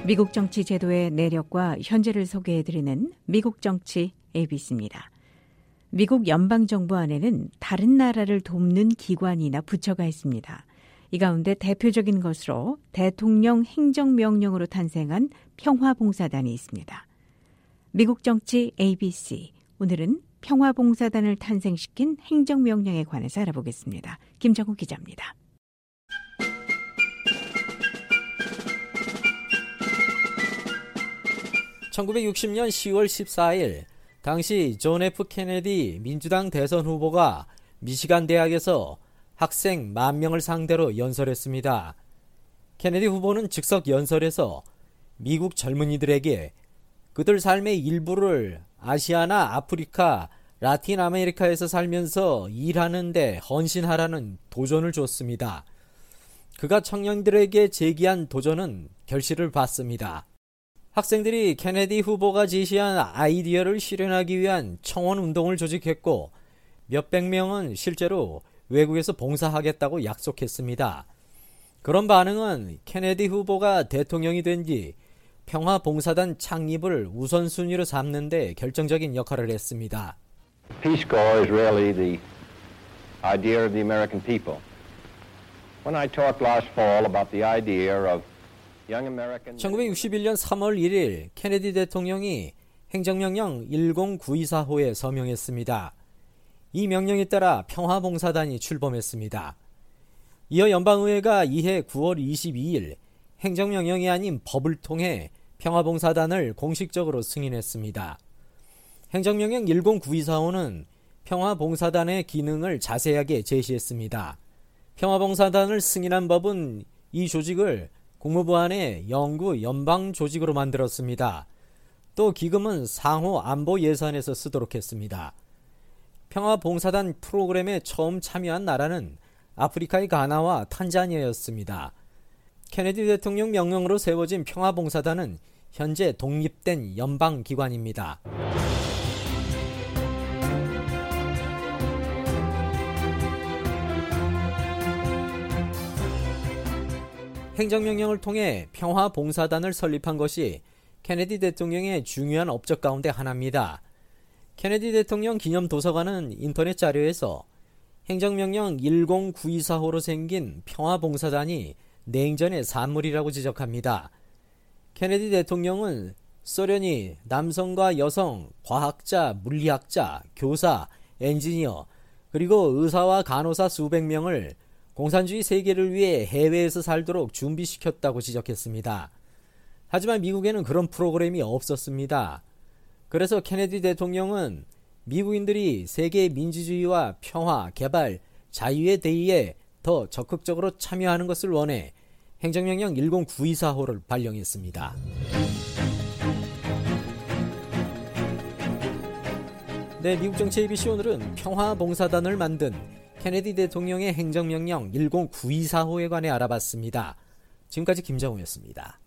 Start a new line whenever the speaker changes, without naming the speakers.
미국 정치 제도의 내력과 현재를 소개해드리는 미국 정치 ABC입니다. 미국 연방정부 안에는 다른 나라를 돕는 기관이나 부처가 있습니다. 이 가운데 대표적인 것으로 대통령 행정명령으로 탄생한 평화봉사단이 있습니다. 미국 정치 ABC, 오늘은 평화봉사단을 탄생시킨 행정명령에 관해서 알아보겠습니다. 김정우 기자입니다.
1960년 10월 14일 당시 존 F 케네디 민주당 대선 후보가 미시간 대학에서 학생 10,000명을 상대로 연설했습니다. 케네디 후보는 즉석 연설에서 미국 젊은이들에게 그들 삶의 일부를 아시아나 아프리카, 라틴 아메리카에서 살면서 일하는 데 헌신하라는 도전을 줬습니다. 그가 청년들에게 제기한 도전은 결실을 봤습니다. 학생들이 케네디 후보가 제시한 아이디어를 실현하기 위한 청원 운동을 조직했고 몇백 명은 실제로 외국에서 봉사하겠다고 약속했습니다. 그런 반응은 케네디 후보가 대통령이 된 뒤 평화봉사단 창립을 우선순위로 삼는 데 결정적인 역할을 했습니다.
Peace Corps is really the idea of the American people. When I talked last fall about the idea of
1961년 3월 1일 케네디 대통령이 행정명령 10924호에 서명했습니다. 이 명령에 따라 평화봉사단이 출범했습니다. 이어 연방의회가 이해 9월 22일 행정명령이 아닌 법을 통해 평화봉사단을 공식적으로 승인했습니다. 행정명령 10924호는 평화봉사단의 기능을 자세하게 제시했습니다. 평화봉사단을 승인한 법은 이 조직을 국무부 안에 영구 연방 조직으로 만들었습니다. 또 기금은 상호 안보 예산에서 쓰도록 했습니다. 평화봉사단 프로그램에 처음 참여한 나라는 아프리카의 가나와 탄자니아였습니다. 케네디 대통령 명령으로 세워진 평화봉사단은 현재 독립된 연방기관입니다. 행정명령을 통해 평화봉사단을 설립한 것이 케네디 대통령의 중요한 업적 가운데 하나입니다. 케네디 대통령 기념도서관은 인터넷 자료에서 행정명령 10924호로 생긴 평화봉사단이 냉전의 산물이라고 지적합니다. 케네디 대통령은 소련이 남성과 여성, 과학자, 물리학자, 교사, 엔지니어, 그리고 의사와 간호사 수백 명을 공산주의 세계를 위해 해외에서 살도록 준비시켰다고 지적했습니다. 하지만 미국에는 그런 프로그램이 없었습니다. 그래서 케네디 대통령은 미국인들이 세계 민주주의와 평화, 개발, 자유의 대의에 더 적극적으로 참여하는 것을 원해 행정명령 10924호를 발령했습니다. 네, 미국 정치 ABC 오늘은 평화봉사단을 만든 케네디 대통령의 행정명령 10924호에 관해 알아봤습니다. 지금까지 김정우였습니다.